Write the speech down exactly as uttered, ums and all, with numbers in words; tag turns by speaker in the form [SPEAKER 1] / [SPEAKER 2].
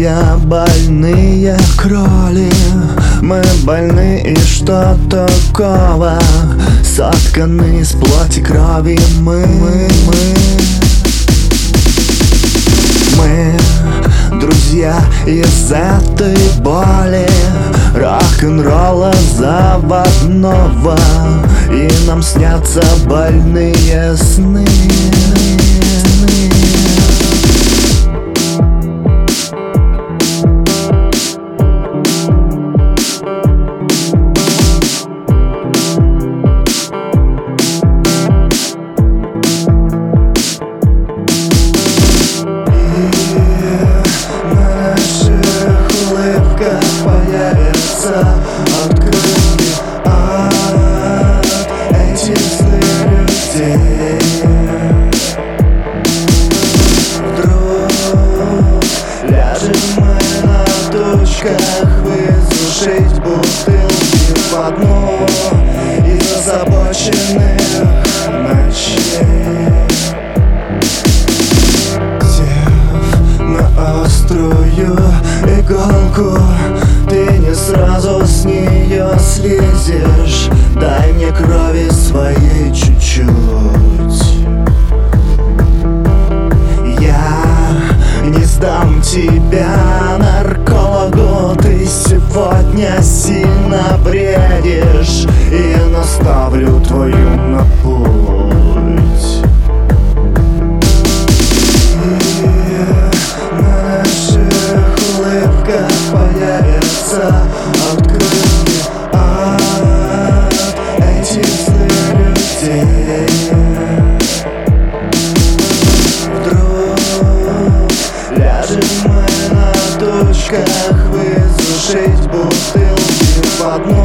[SPEAKER 1] друзья, больные кроли. Мы больны, и что такого? Сотканы из плоти крови мы, мы, мы. Мы друзья из этой боли, рок-н-ролла заводного. И нам снятся больные сны. Появятся открытки от этих злых людей. Вдруг ляжем мы на тучках, высушить бутылки в одну из озабоченных ночей. Сев на острую иголку, ты не сразу с нее слезешь. Дай мне крови своей чуть-чуть. Я не сдам тебя наркологу. Ты сегодня сильно бредишь, и наставлю твою на путь. И на наших улыбках появятся открытки от этих злых людей. Вдруг ляжем мы на тучках, высушить бутылки в одну